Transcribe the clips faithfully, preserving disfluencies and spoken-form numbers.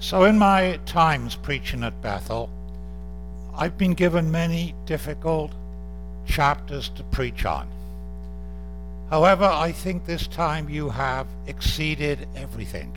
So in my times preaching at Bethel, I've been given many difficult chapters to preach on. However, I think this time you have exceeded everything.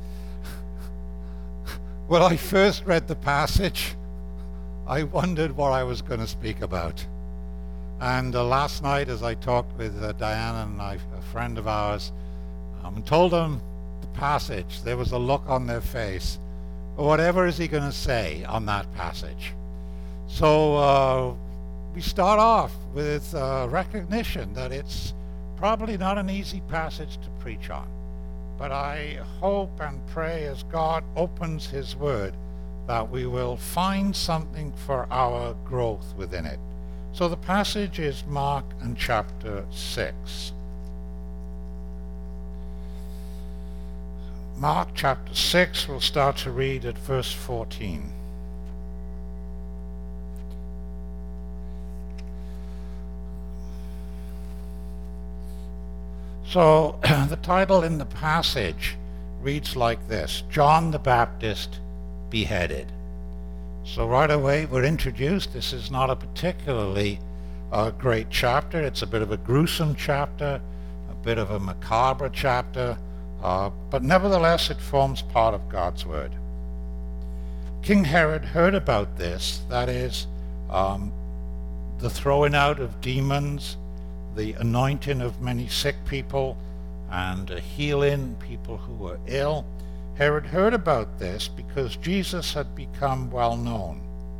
When I first read the passage, I wondered what I was going to speak about. And uh, last night, as I talked with uh, Diana and I, a friend of ours, um, and told them the passage, there was a look on their face. Whatever is he going to say on that passage? So uh, we start off with uh, recognition that it's probably not an easy passage to preach on. But I hope and pray as God opens his word that we will find something for our growth within it. So the passage is Mark and chapter six. Mark chapter six, we'll start to read at verse fourteen. So the title in the passage reads like this: John the Baptist beheaded. So right away we're introduced. This is not a particularly uh, great chapter. It's a bit of a gruesome chapter, a bit of a macabre chapter, uh, but nevertheless it forms part of God's word. King Herod heard about this, that is, um, the throwing out of demons, the anointing of many sick people, and uh, healing people who were ill. Herod heard about this because Jesus had become well known.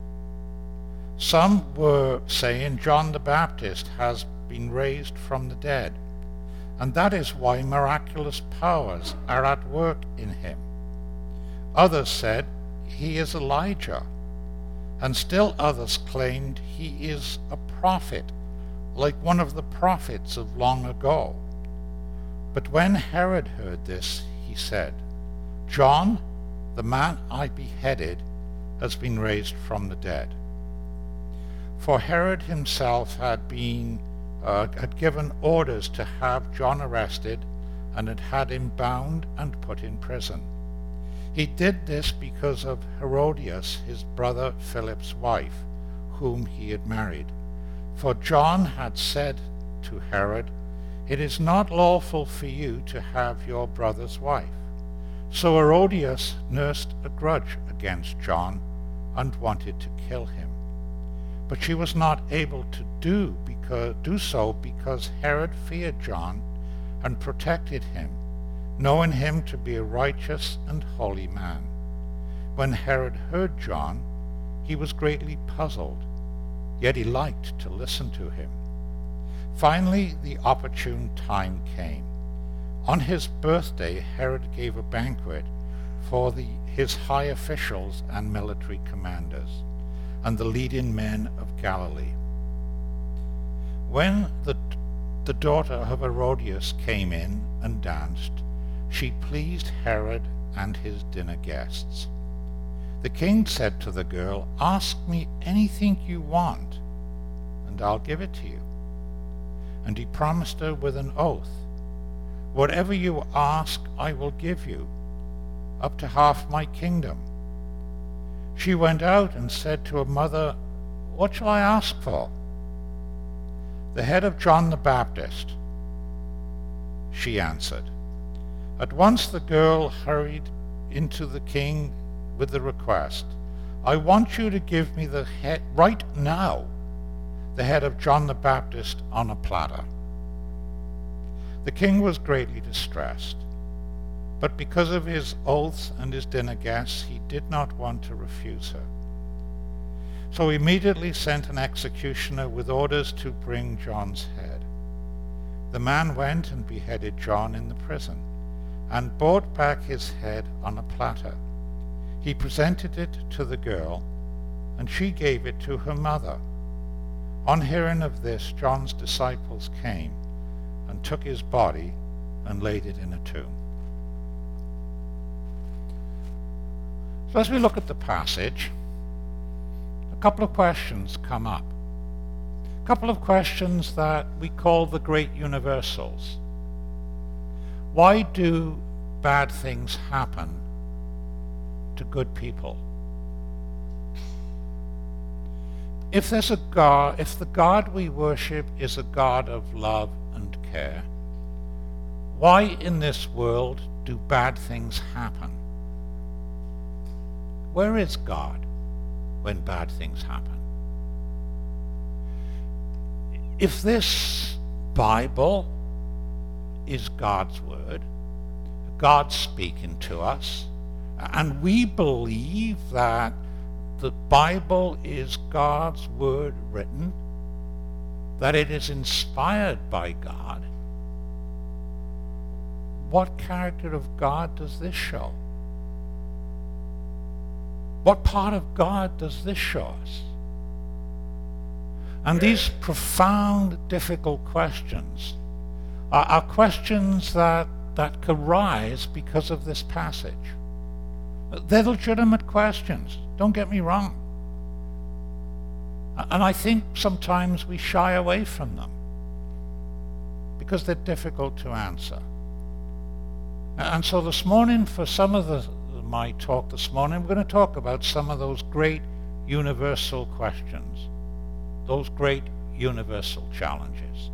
Some were saying John the Baptist has been raised from the dead, and that is why miraculous powers are at work in him. Others said he is Elijah, and still others claimed he is a prophet, like one of the prophets of long ago. But when Herod heard this, he said, John, the man I beheaded, has been raised from the dead. For Herod himself had been uh, had given orders to have John arrested and had had him bound and put in prison. He did this because of Herodias, his brother Philip's wife, whom he had married. For John had said to Herod, "It is not lawful for you to have your brother's wife." So Herodias nursed a grudge against John and wanted to kill him. But she was not able to do, because, do so because Herod feared John and protected him, knowing him to be a righteous and holy man. When Herod heard John, he was greatly puzzled, yet he liked to listen to him. Finally, the opportune time came. On his birthday, Herod gave a banquet for the, his high officials and military commanders, and the leading men of Galilee. When the, the daughter of Herodias came in and danced, she pleased Herod and his dinner guests. The king said to the girl, "Ask me anything you want, and I'll give it to you." And he promised her with an oath, "Whatever you ask, I will give you, up to half my kingdom." She went out and said to her mother, "What shall I ask for?" "The head of John the Baptist," she answered. At once the girl hurried into the king with the request, "I want you to give me the head right now, the head of John the Baptist on a platter." The king was greatly distressed, but because of his oaths and his dinner guests, he did not want to refuse her. So he immediately sent an executioner with orders to bring John's head. The man went and beheaded John in the prison, and brought back his head on a platter. He presented it to the girl, and she gave it to her mother. On hearing of this, John's disciples came and took his body and laid it in a tomb. So as we look at the passage, a couple of questions come up. A couple of questions that we call the great universals. Why do bad things happen to good people? If there's a God, if the God we worship is a God of love and care, why in this world do bad things happen? Where is God when bad things happen? If this Bible is God's word, God speaking to us, and we believe that the Bible is God's word written, that it is inspired by God, what character of God does this show? What part of God does this show us? And these profound, difficult questions are, are questions that, that could rise because of this passage. They're legitimate questions, don't get me wrong. And I think sometimes we shy away from them because they're difficult to answer. And so this morning, for some of the, my talk this morning, we're going to talk about some of those great universal questions, those great universal challenges.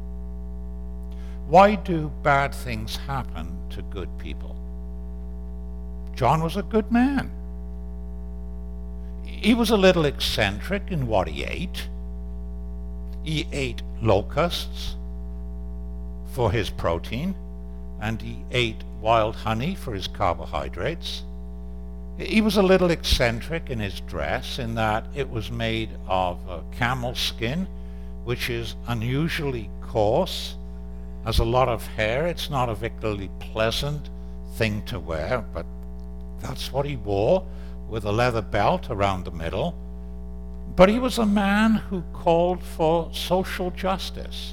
Why do bad things happen to good people? John was a good man. He was a little eccentric in what he ate. He ate locusts for his protein, and he ate wild honey for his carbohydrates. He was a little eccentric in his dress in that it was made of uh, camel skin, which is unusually coarse, has a lot of hair. It's not a particularly pleasant thing to wear, but that's what he wore, with a leather belt around the middle. But he was a man who called for social justice.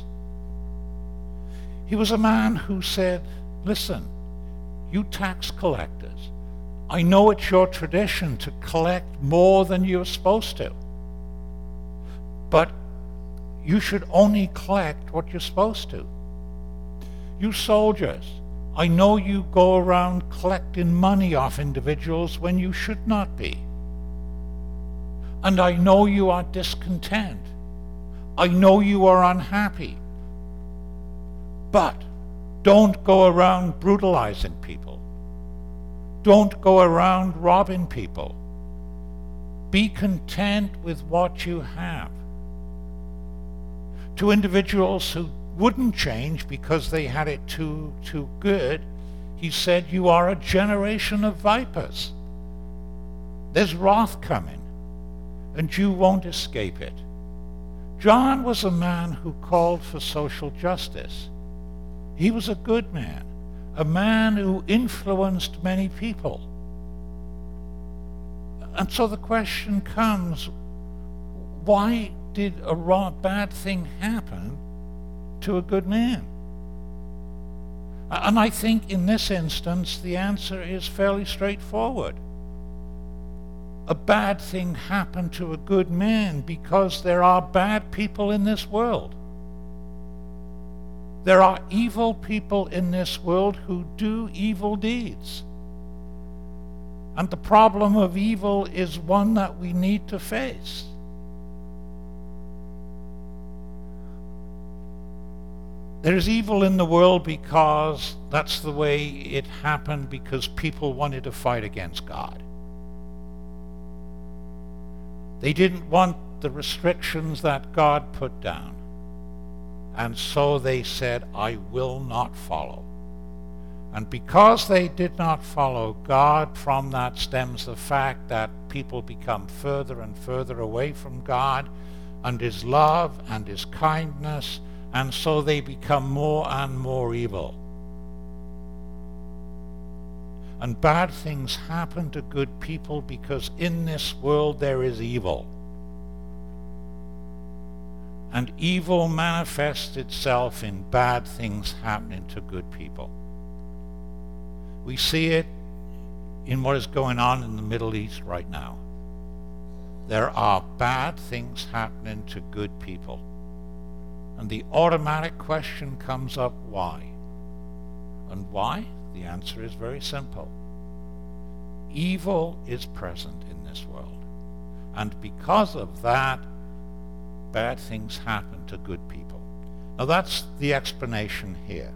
He was a man who said, listen, you tax collectors, I know it's your tradition to collect more than you're supposed to, but you should only collect what you're supposed to. You soldiers, I know you go around collecting money off individuals when you should not be. And I know you are discontent. I know you are unhappy. But don't go around brutalizing people. Don't go around robbing people. Be content with what you have. To individuals who wouldn't change because they had it too, too good, he said, you are a generation of vipers. There's wrath coming, and you won't escape it. John was a man who called for social justice. He was a good man, a man who influenced many people. And so the question comes, why did a raw, bad thing happen to a good man? And I think in this instance, the answer is fairly straightforward. A bad thing happened to a good man because there are bad people in this world. There are evil people in this world who do evil deeds. And the problem of evil is one that we need to face. There's evil in the world because that's the way it happened, because people wanted to fight against God. They didn't want the restrictions that God put down. And so they said, I will not follow. And because they did not follow God, from that stems the fact that people become further and further away from God and His love and His kindness, and so they become more and more evil. And bad things happen to good people because in this world there is evil. And evil manifests itself in bad things happening to good people. We see it in what is going on in the Middle East right now. There are bad things happening to good people. And the automatic question comes up, why? And why? The answer is very simple. Evil is present in this world. And because of that, bad things happen to good people. Now that's the explanation here.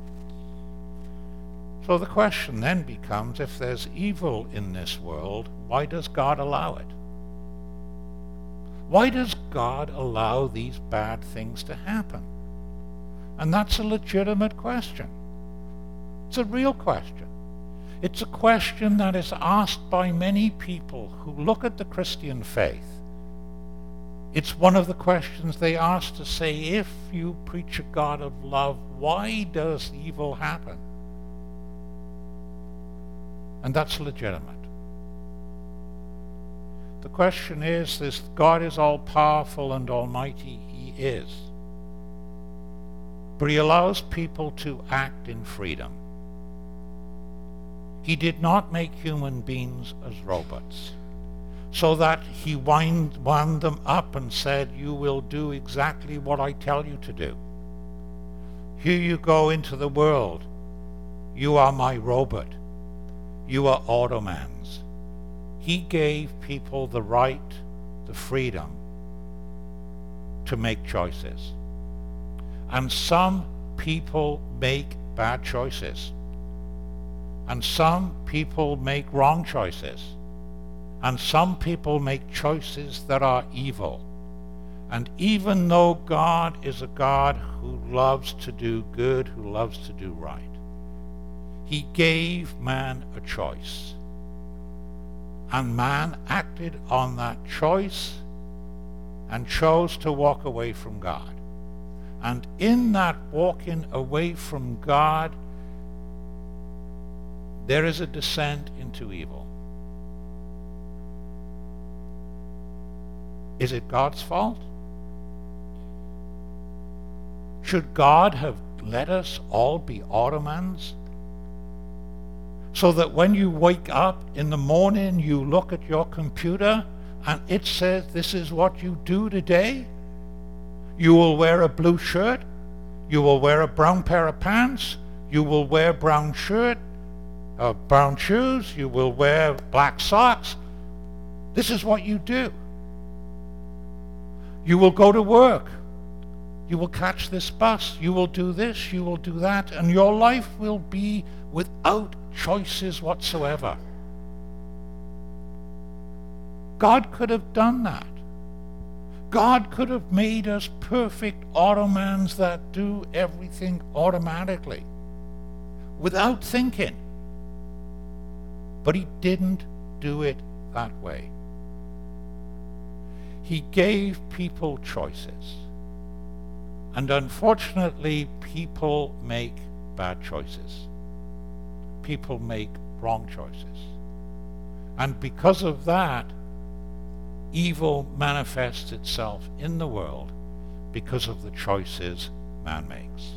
So the question then becomes, if there's evil in this world, why does God allow it? Why does God allow these bad things to happen? And that's a legitimate question. It's a real question. It's a question that is asked by many people who look at the Christian faith. It's one of the questions they ask to say, if you preach a God of love, why does evil happen? And that's legitimate. The question is, this God is all-powerful and almighty. He is. But he allows people to act in freedom. He did not make human beings as robots, so that he wind, wound them up and said, you will do exactly what I tell you to do. Here you go into the world. You are my robot. You are Automans. He gave people the right, the freedom to make choices. And some people make bad choices. And some people make wrong choices. And some people make choices that are evil. And even though God is a God who loves to do good, who loves to do right, he gave man a choice. And man acted on that choice and chose to walk away from God. And in that walking away from God, there is a descent into evil. Is it God's fault? Should God have let us all be Automans? So that when you wake up in the morning, you look at your computer and it says, this is what you do today? You will wear a blue shirt. You will wear a brown pair of pants. You will wear brown shirt, uh, brown shoes. You will wear black socks. This is what you do. You will go to work. You will catch this bus. You will do this. You will do that. And your life will be without choices whatsoever. God could have done that. God could have made us perfect Automans that do everything automatically, without thinking. But he didn't do it that way. He gave people choices. And unfortunately, people make bad choices. People make wrong choices. And because of that, evil manifests itself in the world because of the choices man makes.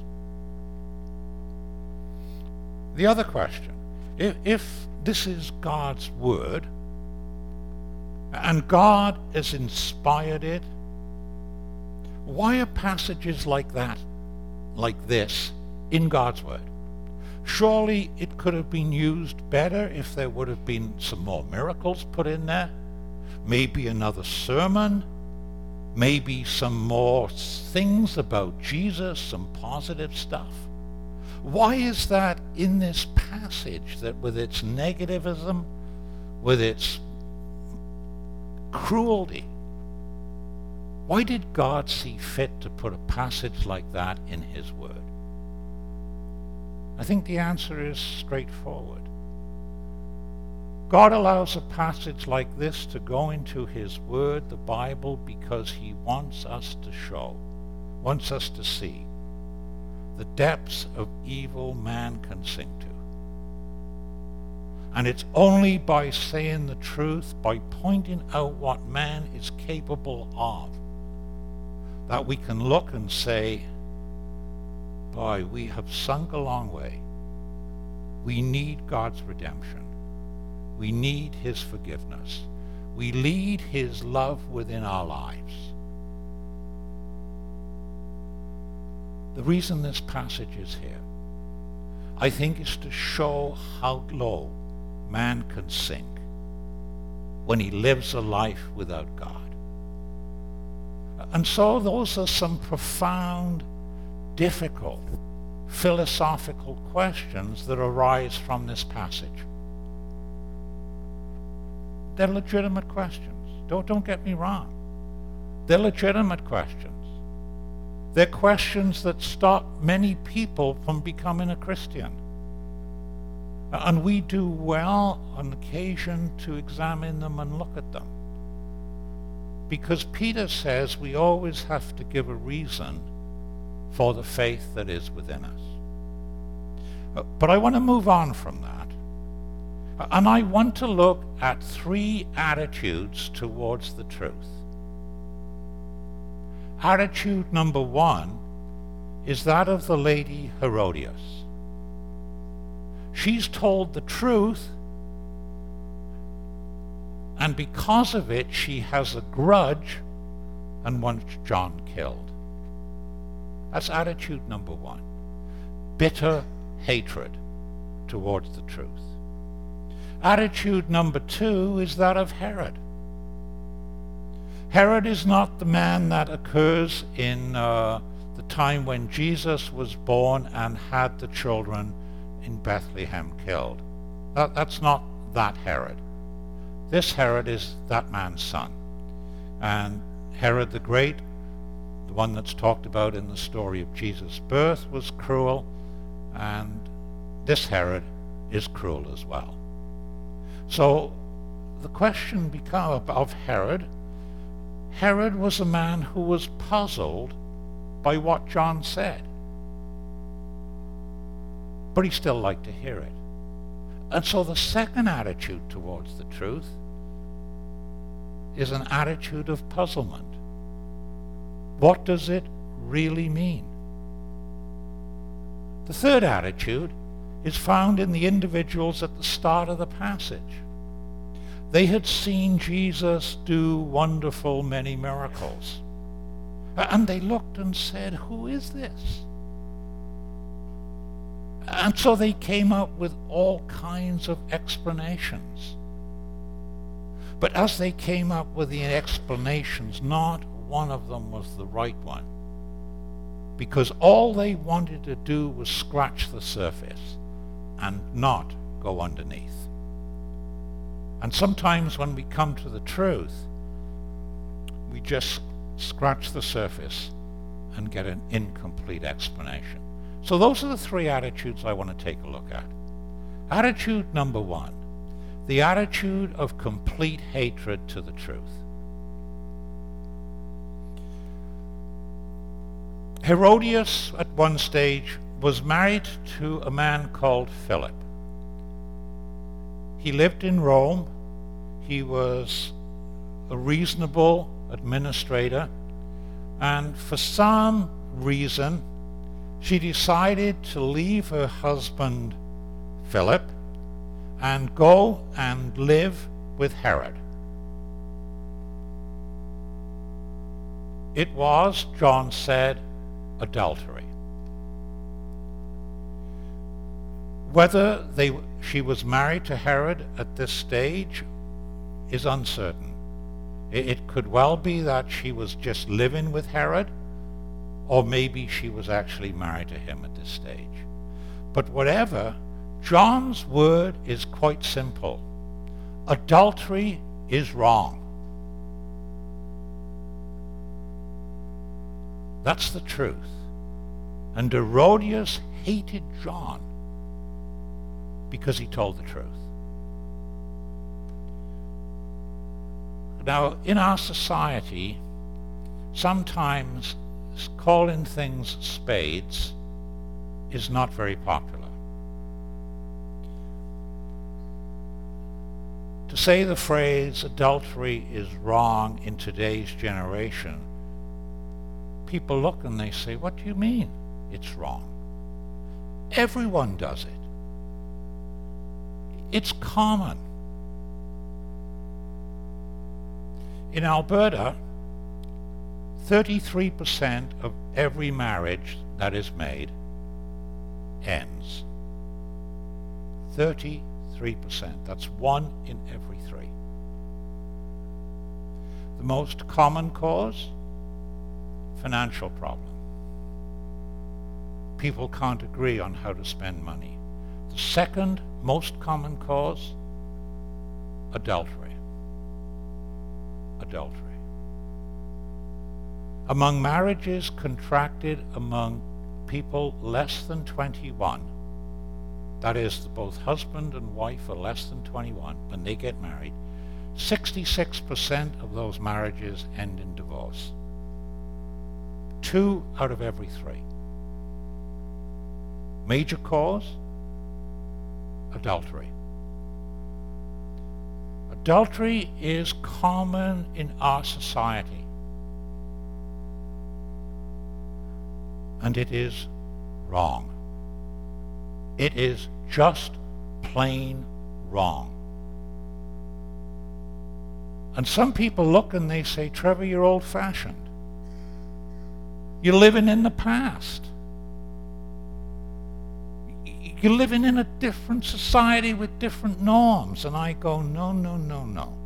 The other question, if, if this is God's word, and God has inspired it, why are passages like that, like this, in God's word? Surely it could have been used better if there would have been some more miracles put in there. Maybe another sermon. Maybe some more things about Jesus, some positive stuff. Why is that in this passage, that with its negativism, with its cruelty, why did God see fit to put a passage like that in his word? I think the answer is straightforward. God allows a passage like this to go into his word, the Bible, because he wants us to show, wants us to see the depths of evil man can sink to. And it's only by saying the truth, by pointing out what man is capable of, that we can look and say, boy, we have sunk a long way. We need God's redemption. We need his forgiveness. We need his love within our lives. The reason this passage is here, I think, is to show how low man can sink when he lives a life without God? And so those are some profound, difficult, philosophical questions that arise from this passage. They're legitimate questions. Don't, don't get me wrong. They're legitimate questions. They're questions that stop many people from becoming a Christian. And we do well on occasion to examine them and look at them. Because Peter says we always have to give a reason for the faith that is within us. But I want to move on from that. And I want to look at three attitudes towards the truth. Attitude number one is that of the lady Herodias. She's told the truth, and because of it, she has a grudge and wants John killed. That's attitude number one. Bitter hatred towards the truth. Attitude number two is that of Herod. Herod is not the man that occurs in uh, the time when Jesus was born and had the children in Bethlehem killed. That, that's not that Herod. This Herod is that man's son. And Herod the Great, the one that's talked about in the story of Jesus' birth, was cruel, and this Herod is cruel as well. So the question become of Herod. Herod was a man who was puzzled by what John said, but he still liked to hear it. And so the second attitude towards the truth is an attitude of puzzlement. What does it really mean? The third attitude is found in the individuals at the start of the passage. They had seen Jesus do wonderful many miracles. And they looked and said, "Who is this?" And so they came up with all kinds of explanations. But as they came up with the explanations, not one of them was the right one. Because all they wanted to do was scratch the surface and not go underneath. And sometimes when we come to the truth, we just scratch the surface and get an incomplete explanation. So those are the three attitudes I want to take a look at. Attitude number one, the attitude of complete hatred to the truth. Herodias, at one stage, was married to a man called Philip. He lived in Rome. He was a reasonable administrator, and for some reason, she decided to leave her husband, Philip, and go and live with Herod. It was, John said, adultery. Whether they, she was married to Herod at this stage is uncertain. It, it could well be that she was just living with Herod, or maybe she was actually married to him at this stage. But whatever, John's word is quite simple. Adultery is wrong. That's the truth. And Herodias hated John because he told the truth. Now, in our society, sometimes calling things spades is not very popular. To say the phrase adultery is wrong in today's generation, people look and they say, "What do you mean it's wrong?" Everyone does it. It's common. In Alberta, thirty-three percent of every marriage that is made ends. thirty-three percent. That's one in every three. The most common cause? Financial problem. People can't agree on how to spend money. The second most common cause? Adultery. Adultery. Among marriages contracted among people less than twenty-one, that is, both husband and wife are less than twenty-one when they get married, sixty-six percent of those marriages end in divorce. Two out of every three. Major cause? Adultery. Adultery is common in our society. And it is wrong. It is just plain wrong. And some people look and they say, Trevor, you're old-fashioned. You're living in the past. You're living in a different society with different norms. And I go, no, no, no, no.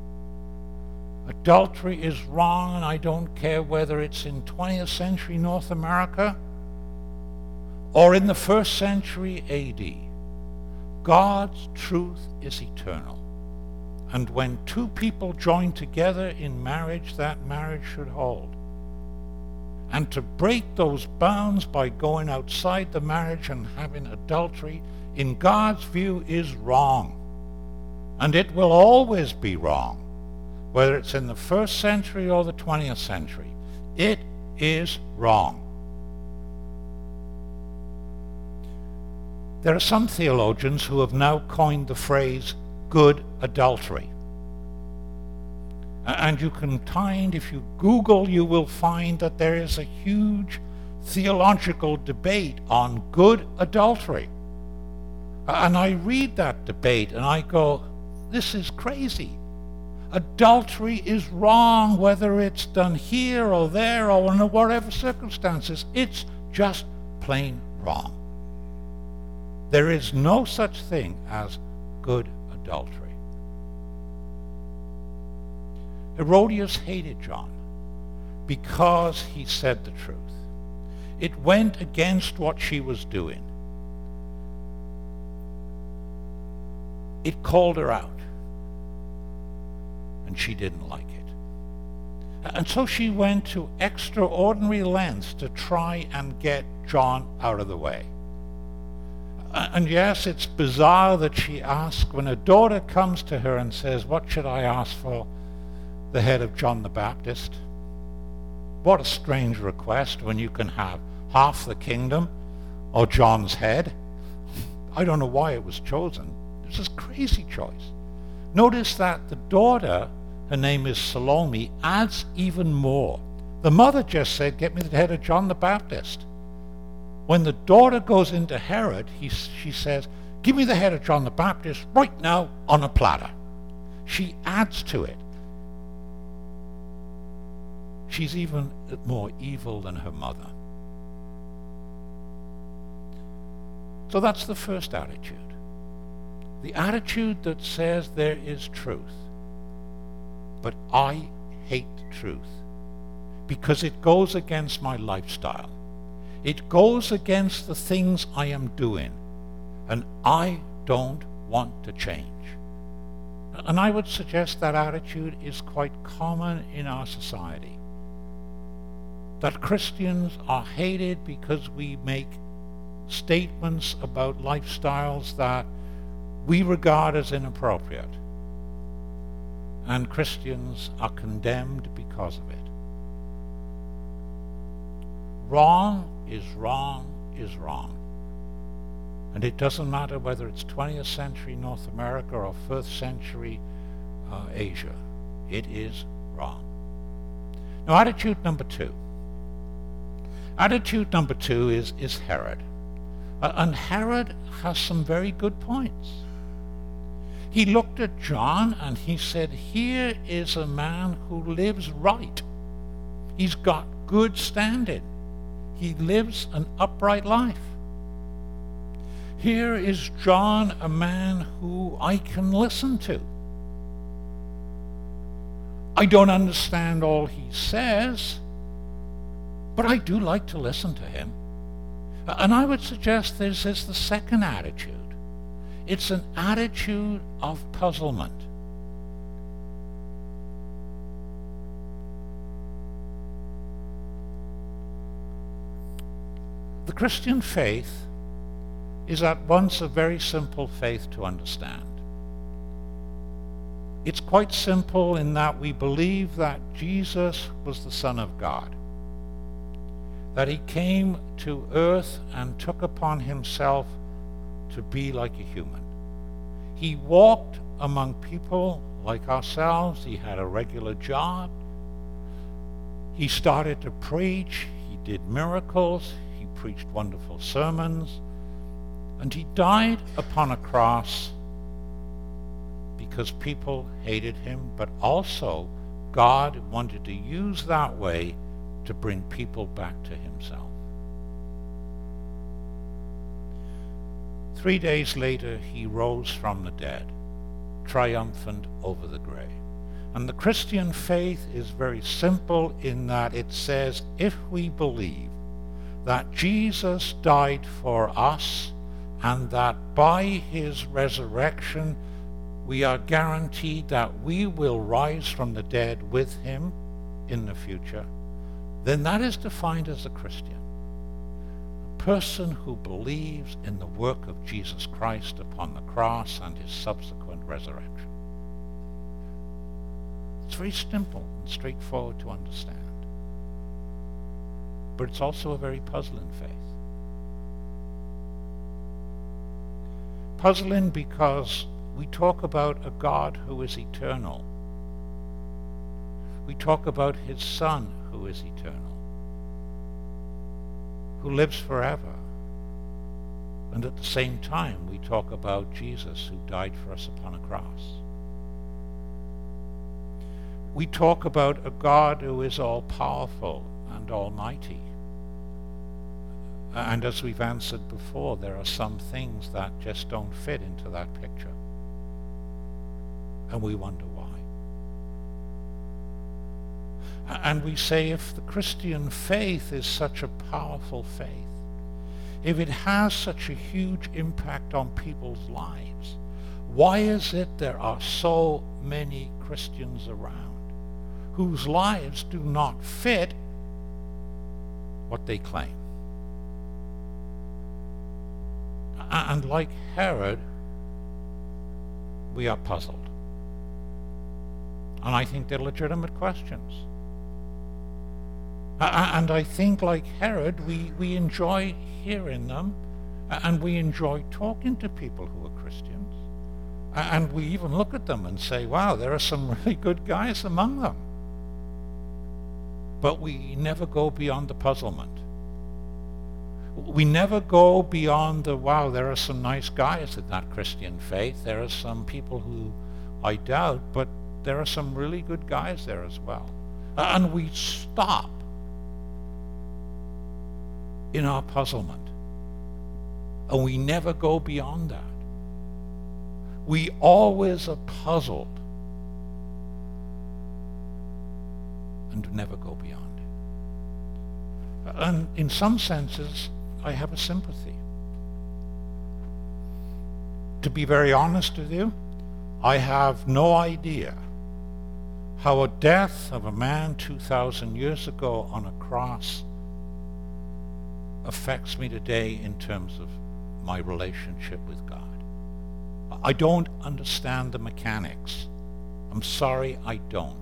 Adultery is wrong, and I don't care whether it's in twentieth century North America or in the first century A D. God's truth is eternal. And when two people join together in marriage, that marriage should hold. And to break those bounds by going outside the marriage and having adultery, in God's view, is wrong. And it will always be wrong, whether it's in the first century or the twentieth century. It is wrong. There are some theologians who have now coined the phrase good adultery. And you can find, if you Google, you will find that there is a huge theological debate on good adultery. And I read that debate and I go, this is crazy. Adultery is wrong, whether it's done here or there or under whatever circumstances. It's just plain wrong. There is no such thing as good adultery. Herodias hated John because he said the truth. It went against what she was doing. It called her out, and she didn't like it. And so she went to extraordinary lengths to try and get John out of the way. And yes, it's bizarre that she asked, when her daughter comes to her and says, what should I ask for the head of John the Baptist? What a strange request when you can have half the kingdom or John's head. I don't know why it was chosen. It was a crazy choice. Notice that the daughter, her name is Salome, adds even more. The mother just said, get me the head of John the Baptist. When the daughter goes into Herod, he, she says, give me the head of John the Baptist right now on a platter. She adds to it. She's even more evil than her mother. So that's the first attitude. The attitude that says there is truth, but I hate truth because it goes against my lifestyle. It goes against the things I am doing, and I don't want to change. And I would suggest that attitude is quite common in our society. That Christians are hated because we make statements about lifestyles that we regard as inappropriate. And Christians are condemned because of it. Wrong is wrong is wrong. And it doesn't matter whether it's twentieth century North America or first century uh, Asia. It is wrong. Now, attitude number two. Attitude number two is, is Herod. Uh, and Herod has some very good points. He looked at John and he said, here is a man who lives right. He's got good standing. He lives an upright life. Here is John, a man who I can listen to. I don't understand all he says, but I do like to listen to him. And I would suggest this is the second attitude. It's an attitude of puzzlement. The Christian faith is at once a very simple faith to understand. It's quite simple in that we believe that Jesus was the Son of God, that he came to earth and took upon himself to be like a human. He walked among people like ourselves. He had a regular job. He started to preach. He did miracles. He preached wonderful sermons. And he died upon a cross because people hated him, but also God wanted to use that way to bring people back to himself. Three days later, he rose from the dead, triumphant over the grave. And the Christian faith is very simple in that it says, if we believe that Jesus died for us and that by his resurrection we are guaranteed that we will rise from the dead with him in the future, then that is defined as a Christian. A person who believes in the work of Jesus Christ upon the cross and his subsequent resurrection. It's very simple and straightforward to understand. But it's also a very puzzling faith. Puzzling because we talk about a God who is eternal. We talk about his Son who is eternal, who lives forever. And at the same time, we talk about Jesus who died for us upon a cross. We talk about a God who is all-powerful and almighty. And as we've answered before, there are some things that just don't fit into that picture. And we wonder why. And we say, if the Christian faith is such a powerful faith, if it has such a huge impact on people's lives, why is it there are so many Christians around whose lives do not fit what they claim? And like Herod, we are puzzled. And I think they're legitimate questions. And I think, like Herod, we, we enjoy hearing them, and we enjoy talking to people who are Christians. And we even look at them and say, wow, there are some really good guys among them. But we never go beyond the puzzlement. We never go beyond the, wow, there are some nice guys in that Christian faith. There are some people who I doubt, but there are some really good guys there as well. And we stop in our puzzlement. And we never go beyond that. We always are puzzled and never go beyond it. And in some senses, I have a sympathy. To be very honest with you, I have no idea how a death of a man two thousand years ago on a cross affects me today in terms of my relationship with God. I don't understand the mechanics. I'm sorry, I don't.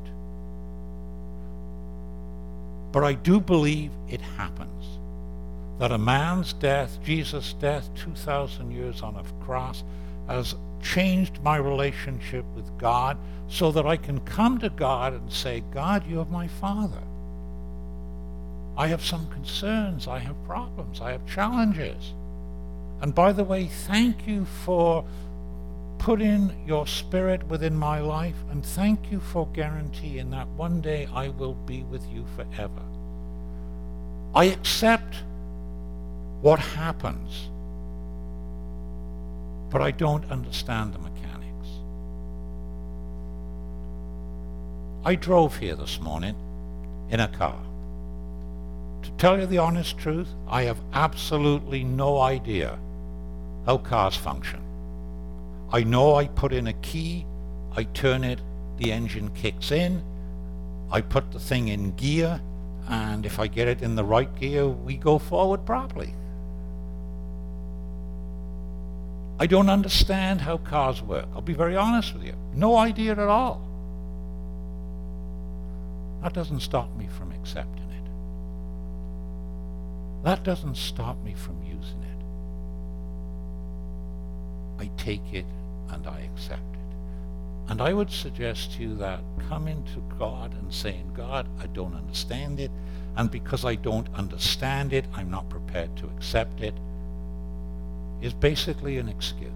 But I do believe it happens. That a man's death, Jesus' death, two thousand years on a cross, has changed my relationship with God so that I can come to God and say, God, you are my Father. I have some concerns, I have problems, I have challenges. And by the way, thank you for putting your Spirit within my life, and thank you for guaranteeing that one day I will be with you forever. I accept what happens, but I don't understand the mechanics. I drove here this morning in a car. To tell you the honest truth, I have absolutely no idea how cars function. I know I put in a key, I turn it, the engine kicks in, I put the thing in gear, and if I get it in the right gear, we go forward properly. I don't understand how cars work. I'll be very honest with you. No idea at all. That doesn't stop me from accepting it. That doesn't stop me from using it. I take it and I accept it. And I would suggest to you that coming to God and saying, God, I don't understand it, and because I don't understand it, I'm not prepared to accept it, is basically an excuse.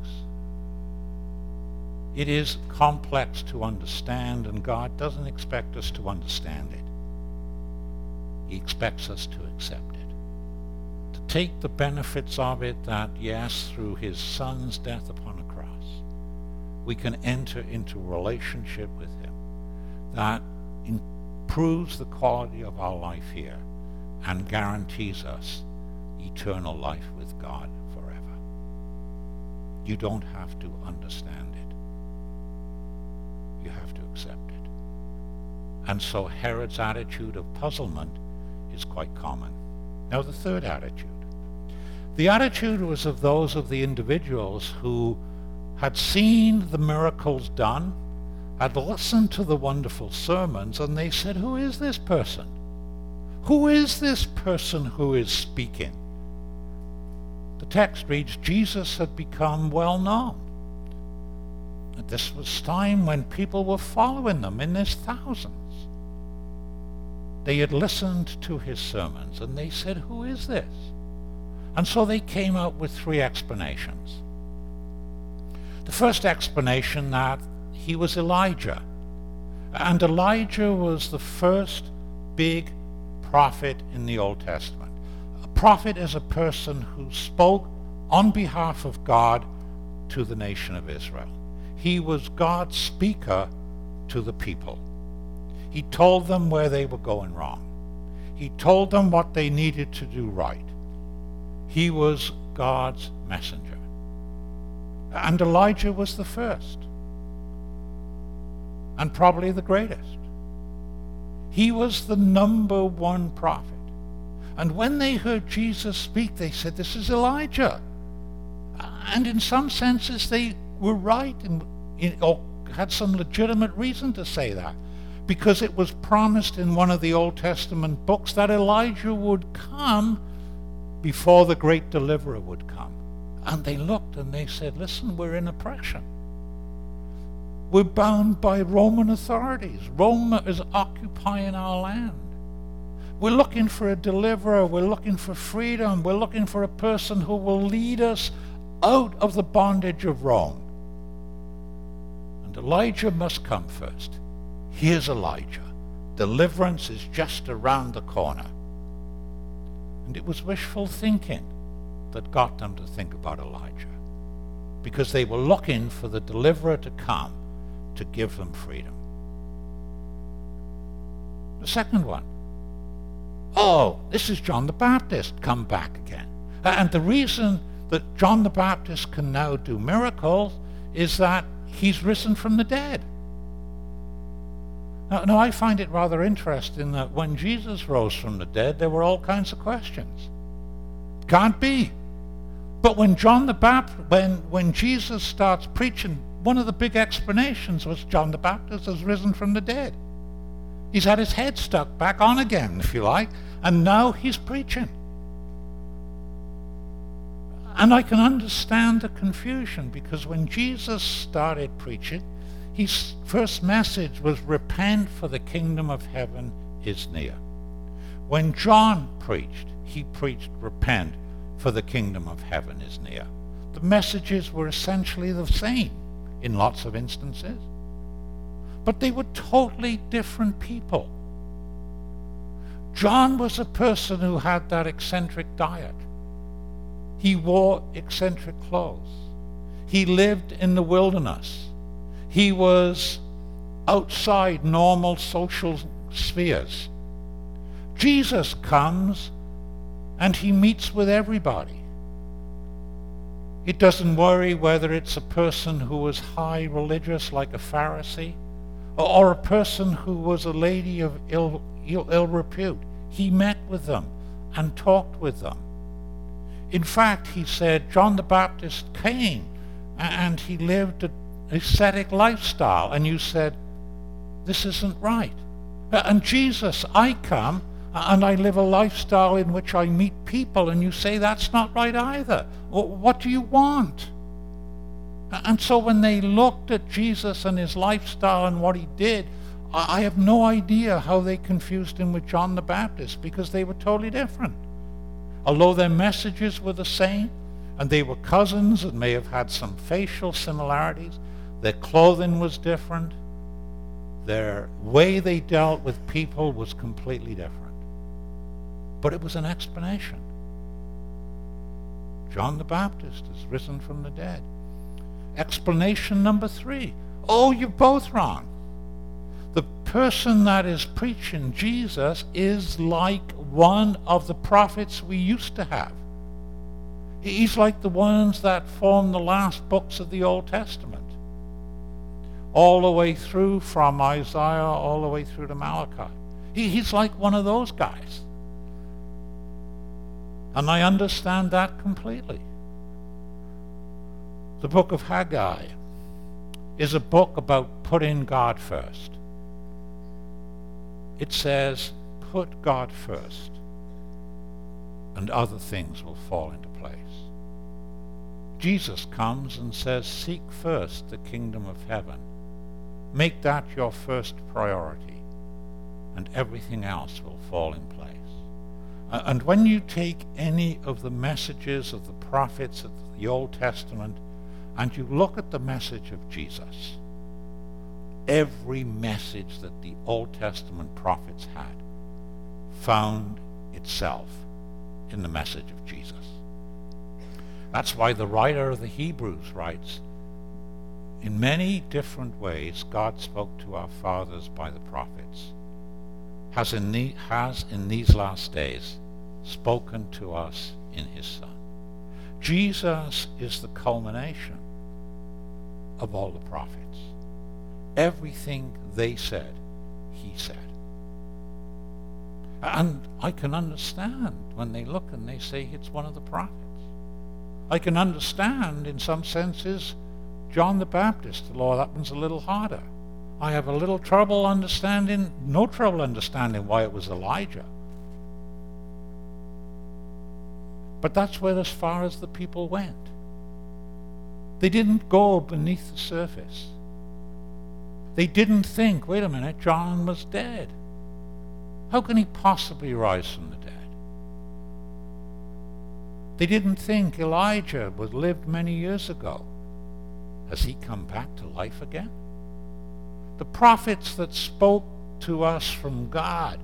It is complex to understand, and God doesn't expect us to understand it. He expects us to accept it. To take the benefits of it that, yes, through his Son's death upon a cross, we can enter into a relationship with him that improves the quality of our life here and guarantees us eternal life with God forever. You don't have to understand it. You have to accept it. And so Herod's attitude of puzzlement is quite common. Now the third attitude. The attitude was of those of the individuals who had seen the miracles done, had listened to the wonderful sermons, and they said, who is this person? Who is this person who is speaking? The text reads, Jesus had become well known. And this was time when people were following them in their thousands. They had listened to his sermons, and they said, who is this? And so they came out with three explanations. The first explanation, that he was Elijah. And Elijah was the first big prophet in the Old Testament. A prophet is a person who spoke on behalf of God to the nation of Israel. He was God's speaker to the people. He told them where they were going wrong. He told them what they needed to do right. He was God's messenger. And Elijah was the first, and probably the greatest. He was the number one prophet. And when they heard Jesus speak, they said, this is Elijah. And in some senses, they were right, and or had some legitimate reason to say that, because it was promised in one of the Old Testament books that Elijah would come before the great deliverer would come. And they looked and they said, listen, we're in oppression. We're bound by Roman authorities. Rome is occupying our land. We're looking for a deliverer. We're looking for freedom. We're looking for a person who will lead us out of the bondage of Rome. And Elijah must come first. Here's Elijah. Deliverance is just around the corner. And it was wishful thinking that got them to think about Elijah, because they were looking for the deliverer to come to give them freedom. The second one, oh, this is John the Baptist come back again. And the reason that John the Baptist can now do miracles is that he's risen from the dead. Now, now I find it rather interesting that when Jesus rose from the dead, there were all kinds of questions. Can't be. But when John the Baptist, when, when Jesus starts preaching, one of the big explanations was John the Baptist has risen from the dead. He's had his head stuck back on again, if you like, and now he's preaching. And I can understand the confusion, because when Jesus started preaching, his first message was, repent, for the kingdom of heaven is near. When John preached, he preached, repent, for the kingdom of heaven is near. The messages were essentially the same in lots of instances, but they were totally different people. John was a person who had that eccentric diet. He wore eccentric clothes. He lived in the wilderness. He was outside normal social spheres. Jesus comes and he meets with everybody. It doesn't worry whether it's a person who was high religious like a Pharisee or a person who was a lady of ill, ill, ill repute. He met with them and talked with them. In fact, he said John the Baptist came and he lived an ascetic lifestyle, and you said, this isn't right. And Jesus, I come and I live a lifestyle in which I meet people, and you say that's not right either. What do you want? And so when they looked at Jesus and his lifestyle and what he did, I have no idea how they confused him with John the Baptist, because they were totally different. Although their messages were the same, and they were cousins and may have had some facial similarities, their clothing was different, their way they dealt with people was completely different. But it was an explanation. John the Baptist is risen from the dead. Explanation number three. Oh, you're both wrong. The person that is preaching Jesus is like one of the prophets we used to have. He's like the ones that form the last books of the Old Testament, all the way through from Isaiah all the way through to Malachi. He, he's like one of those guys. And I understand that completely. The book of Haggai is a book about putting God first. It says, put God first, and other things will fall into place. Jesus comes and says, seek first the kingdom of heaven. Make that your first priority, and everything else will fall in place. And when you take any of the messages of the prophets of the Old Testament and you look at the message of Jesus, every message that the Old Testament prophets had found itself in the message of Jesus. That's why the writer of the Hebrews writes, in many different ways God spoke to our fathers by the prophets, has in, the, has in these last days spoken to us in his Son. Jesus is the culmination of all the prophets. Everything they said, he said. And I can understand when they look and they say it's one of the prophets. I can understand in some senses John the Baptist, although that one's a little harder. I have a little trouble understanding, no trouble understanding why it was Elijah. But that's where as far as the people went. They didn't go beneath the surface. They didn't think, wait a minute, John was dead. How can he possibly rise from the dead? They didn't think Elijah was lived many years ago. Has he come back to life again? The prophets that spoke to us from God.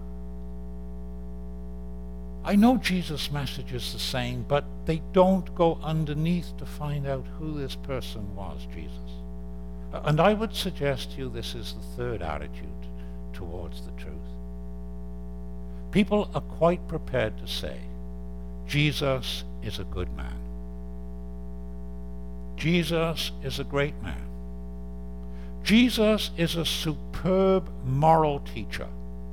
I know Jesus' message is the same, but they don't go underneath to find out who this person was, Jesus. And I would suggest to you this is the third attitude towards the truth. People are quite prepared to say, Jesus is a good man. Jesus is a great man. Jesus is a superb moral teacher.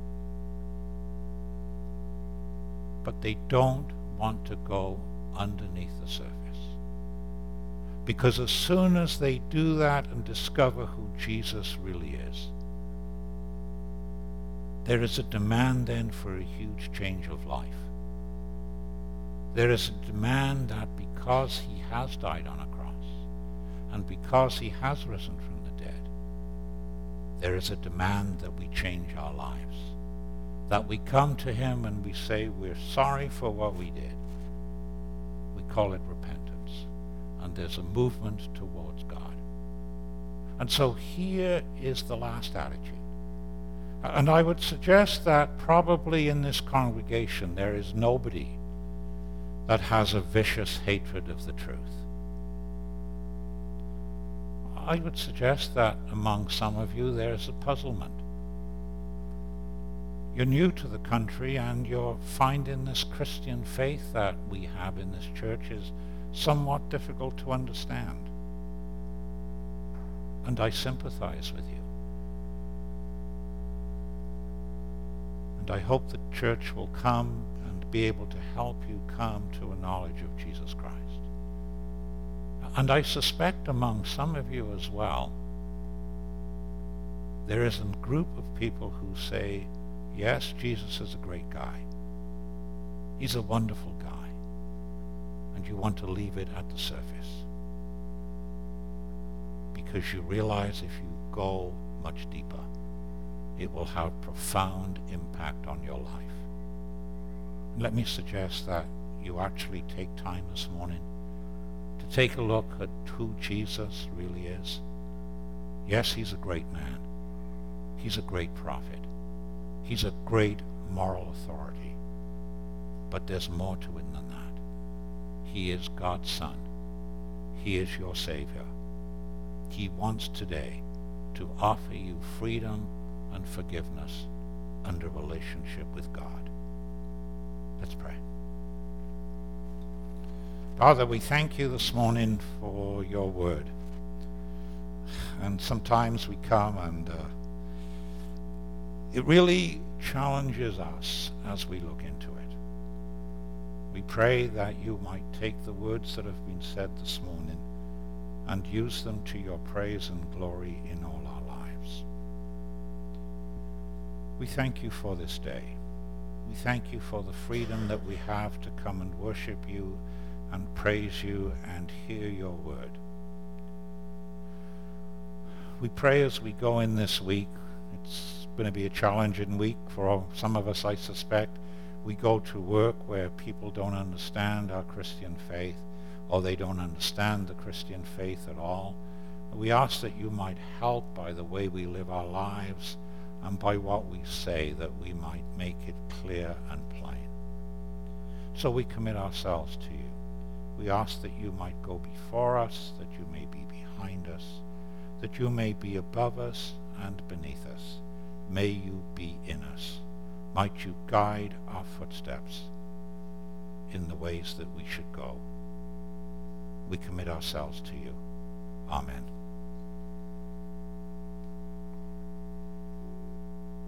But they don't want to go underneath the surface. Because as soon as they do that and discover who Jesus really is, there is a demand then for a huge change of life. There is a demand that because he has died on a cross, and because he has risen from the dead, there is a demand that we change our lives. That we come to him and we say we're sorry for what we did. We call it repentance. And there's a movement towards God. And so here is the last attitude. And I would suggest that probably in this congregation there is nobody that has a vicious hatred of the truth. I would suggest that among some of you there's a puzzlement. You're new to the country and you're finding this Christian faith that we have in this church is somewhat difficult to understand. And I sympathize with you. And I hope the church will come and be able to help you come to a knowledge of Jesus Christ. And I suspect among some of you as well, there is a group of people who say, yes, Jesus is a great guy. He's a wonderful guy. And you want to leave it at the surface. Because you realize if you go much deeper, it will have profound impact on your life. Let me suggest that you actually take time this morning to take a look at who Jesus really is. Yes, he's a great man. He's a great prophet. He's a great moral authority. But there's more to it than that. He is God's Son. He is your Savior. He wants today to offer you freedom and forgiveness and a relationship with God. Let's pray. Father, we thank you this morning for your word. And sometimes we come and uh, it really challenges us as we look into it. We pray that you might take the words that have been said this morning and use them to your praise and glory in all our lives. We thank you for this day. We thank you for the freedom that we have to come and worship you and praise you and hear your word. We pray as we go in this week, it's going to be a challenging week for some of us, I suspect. We go to work where people don't understand our Christian faith, or they don't understand the Christian faith at all. We ask that you might help by the way we live our lives and by what we say, that we might make it clear and plain. So we commit ourselves to you. We ask that you might go before us, that you may be behind us, that you may be above us and beneath us. May you be in us. Might you guide our footsteps in the ways that we should go. We commit ourselves to you. Amen.